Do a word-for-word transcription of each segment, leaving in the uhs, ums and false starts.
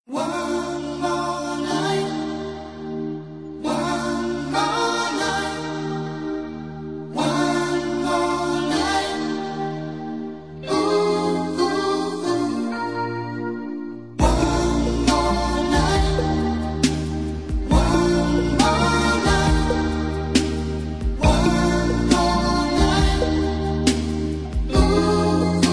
One more night, one more night, one more night. Ooh, ooh, ooh. One more night, one more night, one more night. Ooh, ooh,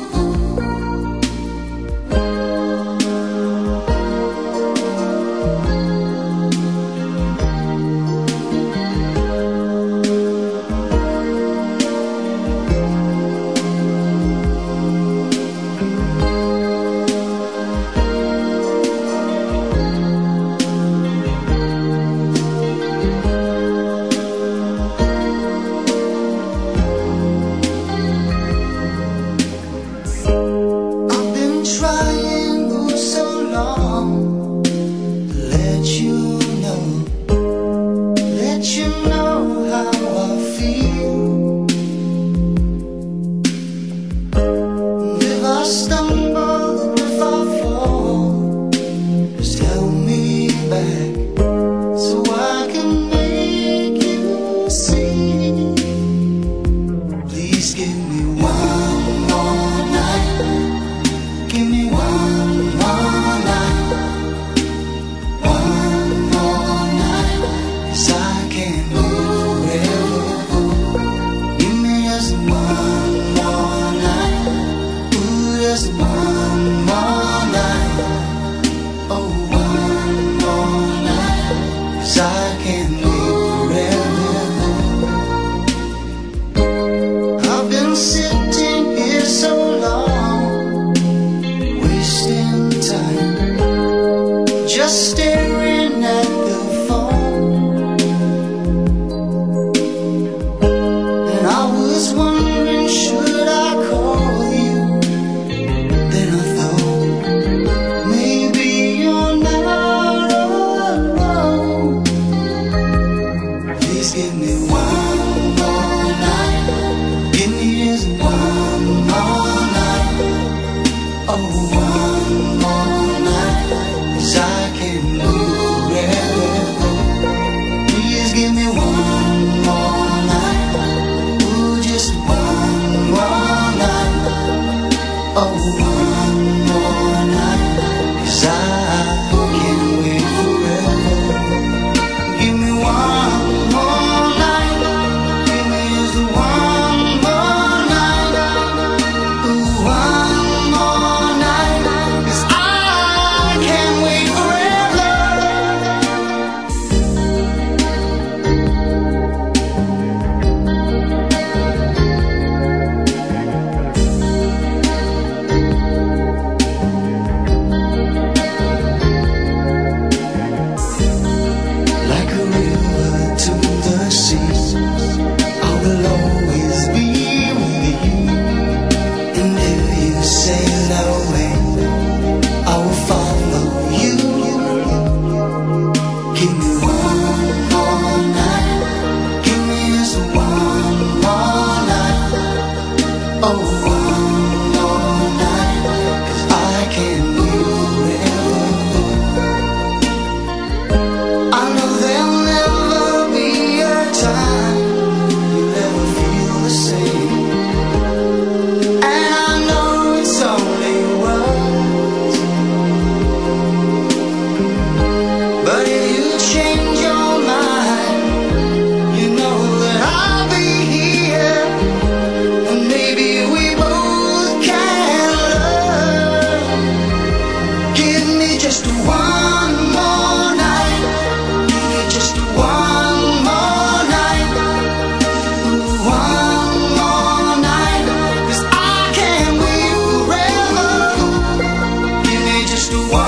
I've been trying for so long to let you know, let you know how I feel. And if I stumble, if I fall, just help me back so I can make you see. Please give me one more night. Give me one more night, one more night, 'cause I can't live forever. Give me just one more night, ooh, just one more night, oh, one more night, 'cause I can't live forever. I've been sitting here so long, wasting time, just staring at the phone. And I was wondering, should I call you? Then I thought, maybe you're not alone. Please give me one more night, give me just one more night, oh, one more night, 'cause I can't live forever. Please give me one more night, ooh, just one more night, oh, one more night, 'cause I can't wait forever. Give me one more night, give me just one more night, ooh, one more night, 'cause I can't wait forever. Like a river to the sea, I will always be with you. And if you sail away, I will follow you. Give me one more night, give me just one more night, oh, one more night, 'cause I can't live forever. I know there'll never be a time you'll ever feel the same. And I know it's only words, but if you change your mind, you know that I'll be here. And maybe we both can learn. Give me just one more night, give me just one more night, ooh, one more night, 'cause I can't wait forever. Give me just one